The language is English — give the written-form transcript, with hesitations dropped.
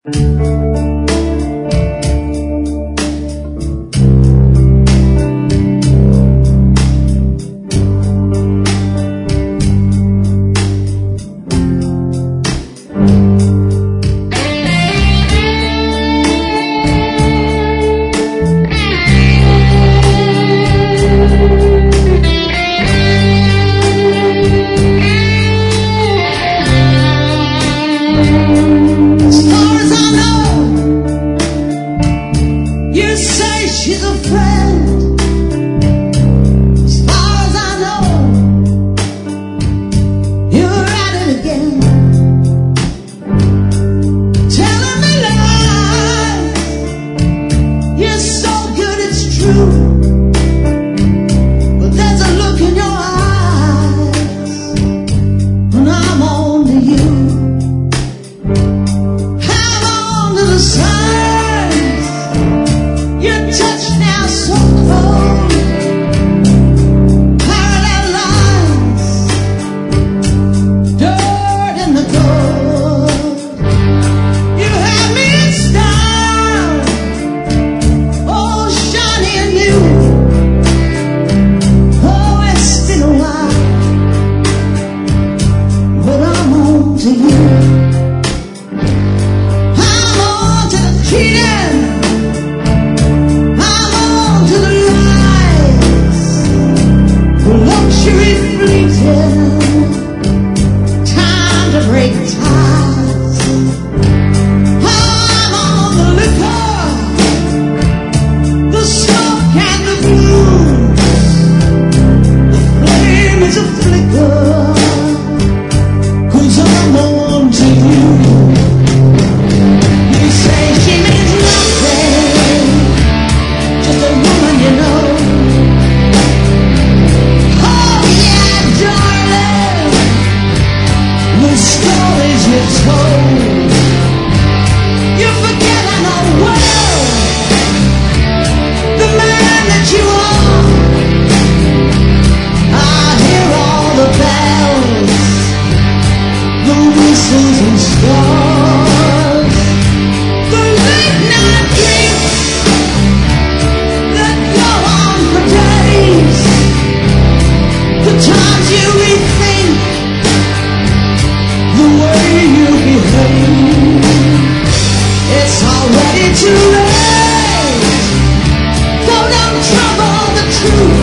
She's a friend, as far as I know. You're at it again, telling me lies. You're so good it's true, but there's a look in your eyes when I'm on to you. I'm on to the signs. Your touch now so cold, parallel lines, dirt in the gold. You have me in style, oh shiny and new. Oh, it's been a while, but I'm on to you. I'm on to the cheating. Luxury fleeting, time to break ties. I'm on the liquor, the smoke and the blues. The flame is a flicker, 'cause I'm on to you. You say she means nothing, just a woman you know. The stories you told, you forget I know well the man that you are. I hear all the bells, the whistles and stars, the late night drinks that go on for days, the times you rethink the way you behave. It's already too late, so don't trouble the truth.